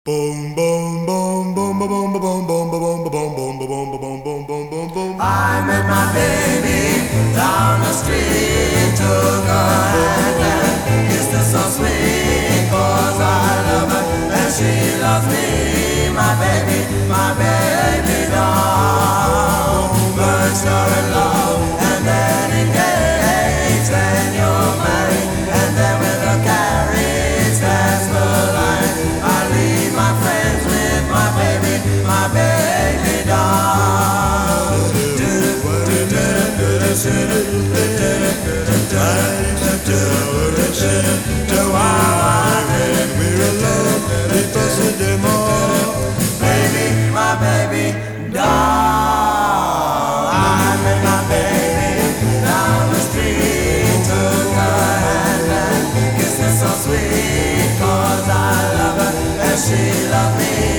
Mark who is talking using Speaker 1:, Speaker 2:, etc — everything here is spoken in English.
Speaker 1: Boom, boom, boom, boom, boom, boom, boom, boom, boom, boom, boom, boom, boom, boom, boom, boom, boom.
Speaker 2: I met my baby down the street, took her hand and kissed her so sweet, 'cause I love her and she loves me, my baby doll. First you're in love and then engaged, then you're married, and then with a carriage, that's the line. I leave my friends with my baby doll.
Speaker 1: We're alone,
Speaker 2: Baby, my baby doll. I met my baby down the street, took her hand and kissed her so sweet, 'cause I love her and she loved me.